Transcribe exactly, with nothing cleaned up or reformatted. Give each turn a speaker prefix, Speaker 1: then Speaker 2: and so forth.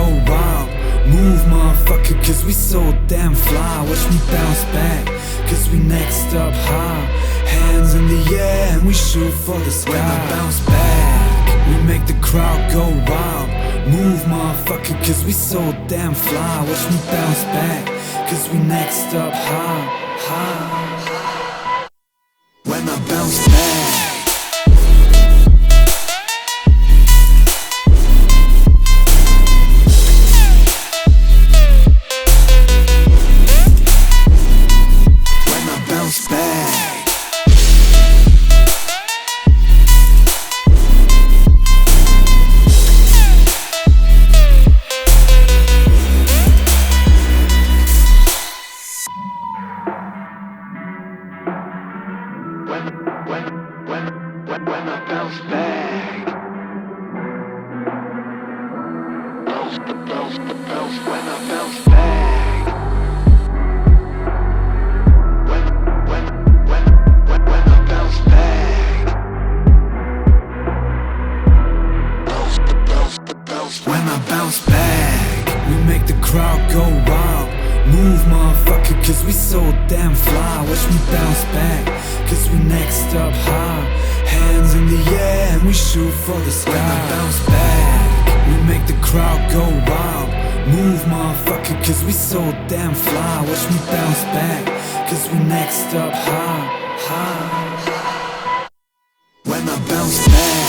Speaker 1: go wild. Move, motherfucker, cause we so damn fly. Watch me bounce back, cause we next up high. Hands in the air and we shoot for the sky. When I bounce back, we make the crowd go wild. Move, motherfucker, cause we so damn fly. Watch me bounce back, cause we next up high, high. When I bounce back, When, when, when, when, when I bounce back, bounce, bounce, bounce, when I bounce back, when, when, when, when, when I bounce back, bounce, bounce, bounce, when I bounce back, we make the crowd go wild. Move, motherfucker, cause we so damn fly. Watch me bounce back, cause we next up high. Hands in the air and we shoot for the sky. When I bounce back, we make the crowd go wild. Move, motherfucker, cause we so damn fly. Watch me bounce back, cause we next up high, high. When I bounce back,